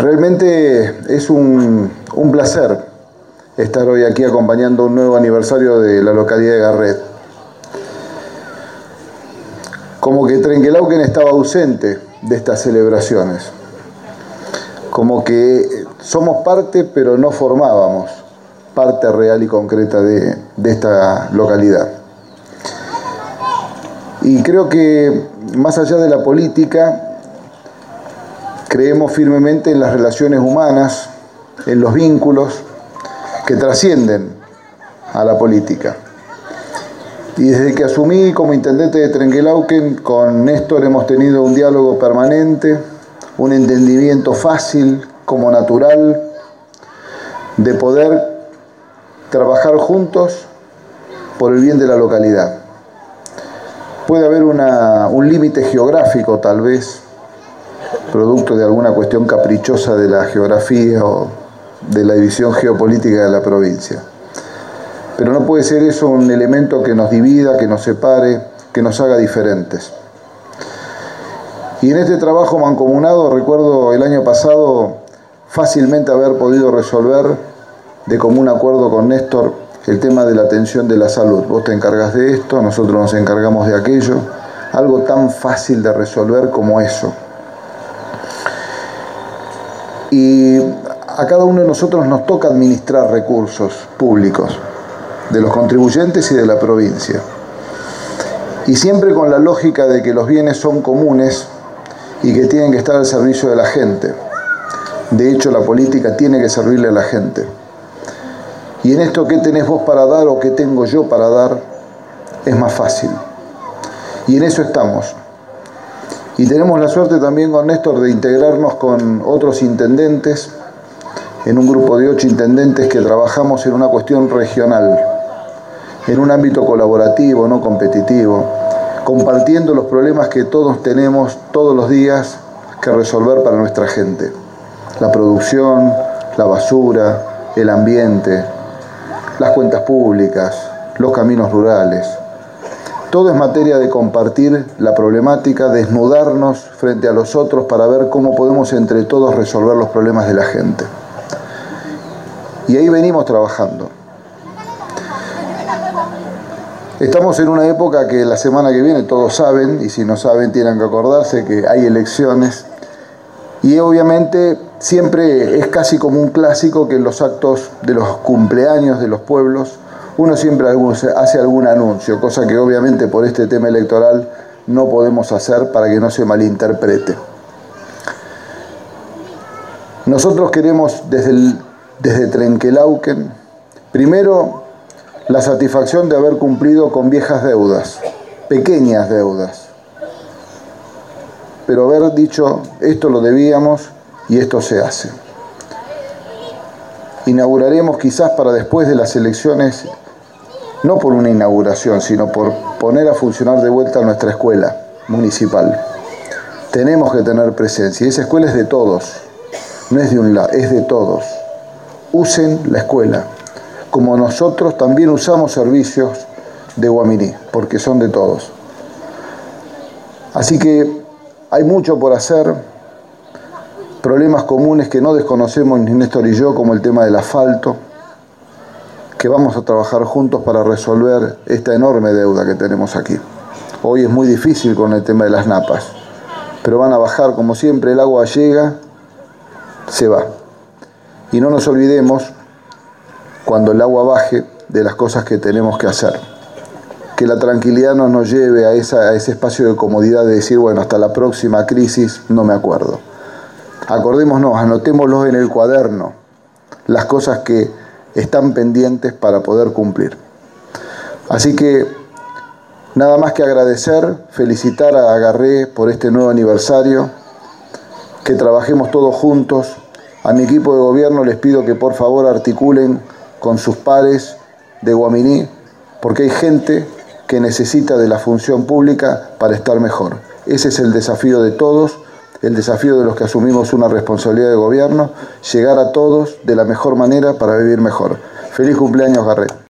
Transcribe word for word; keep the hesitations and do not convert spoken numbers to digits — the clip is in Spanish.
Realmente es un, un placer estar hoy aquí acompañando un nuevo aniversario de la localidad de Garret. Como que Trenquelauquen estaba ausente de estas celebraciones. Como que somos parte, pero no formábamos parte real y concreta de, de esta localidad. Y creo que más allá de la política, creemos firmemente en las relaciones humanas, en los vínculos que trascienden a la política. Y desde que asumí como intendente de Trenquelauquen, con Néstor hemos tenido un diálogo permanente, un entendimiento fácil, como natural, de poder trabajar juntos por el bien de la localidad. Puede haber una, un límite geográfico, tal vez, producto de alguna cuestión caprichosa de la geografía o de la división geopolítica de la provincia. Pero no puede ser eso un elemento que nos divida, que nos separe, que nos haga diferentes. Y en este trabajo mancomunado, recuerdo el año pasado fácilmente haber podido resolver de común acuerdo con Néstor el tema de la atención de la salud. Vos te encargas de esto, nosotros nos encargamos de aquello. Algo tan fácil de resolver como eso. Y a cada uno de nosotros nos toca administrar recursos públicos, de los contribuyentes y de la provincia. Y siempre con la lógica de que los bienes son comunes y que tienen que estar al servicio de la gente. De hecho, la política tiene que servirle a la gente. Y en esto, ¿qué tenés vos para dar o qué tengo yo para dar? Es más fácil. Y en eso estamos. Y tenemos la suerte también con Néstor de integrarnos con otros intendentes, en un grupo de ocho intendentes que trabajamos en una cuestión regional, en un ámbito colaborativo, no competitivo, compartiendo los problemas que todos tenemos todos los días que resolver para nuestra gente. La producción, la basura, el ambiente, las cuentas públicas, los caminos rurales. Todo es materia de compartir la problemática, desnudarnos frente a los otros para ver cómo podemos entre todos resolver los problemas de la gente. Y ahí venimos trabajando. Estamos en una época que la semana que viene todos saben, y si no saben tienen que acordarse que hay elecciones. Y obviamente siempre es casi como un clásico que en los actos de los cumpleaños de los pueblos uno siempre hace algún anuncio, cosa que obviamente por este tema electoral no podemos hacer para que no se malinterprete. Nosotros queremos desde, el, desde Trenquelauquen, primero, la satisfacción de haber cumplido con viejas deudas, pequeñas deudas, pero haber dicho, esto lo debíamos y esto se hace. Inauguraremos quizás para después de las elecciones, no por una inauguración, sino por poner a funcionar de vuelta nuestra escuela municipal. Tenemos que tener presencia, y esa escuela es de todos, no es de un lado, es de todos. Usen la escuela, como nosotros también usamos servicios de Guaminí, porque son de todos. Así que hay mucho por hacer, problemas comunes que no desconocemos ni Néstor y yo, como el tema del asfalto, que vamos a trabajar juntos para resolver esta enorme deuda que tenemos aquí. Hoy es muy difícil con el tema de las napas, pero van a bajar, como siempre, el agua llega, se va. Y no nos olvidemos, cuando el agua baje, de las cosas que tenemos que hacer. Que la tranquilidad no nos lleve a, esa, a ese espacio de comodidad de decir, bueno, hasta la próxima crisis no me acuerdo. Acordémonos, anotémoslo en el cuaderno, las cosas que están pendientes para poder cumplir. Así que nada más que agradecer, felicitar a Garret por este nuevo aniversario, que trabajemos todos juntos. A mi equipo de gobierno les pido que por favor articulen con sus pares de Guaminí, porque hay gente que necesita de la función pública para estar mejor. Ese es el desafío de todos, el desafío de los que asumimos una responsabilidad de gobierno, llegar a todos de la mejor manera para vivir mejor. Feliz cumpleaños, Garret.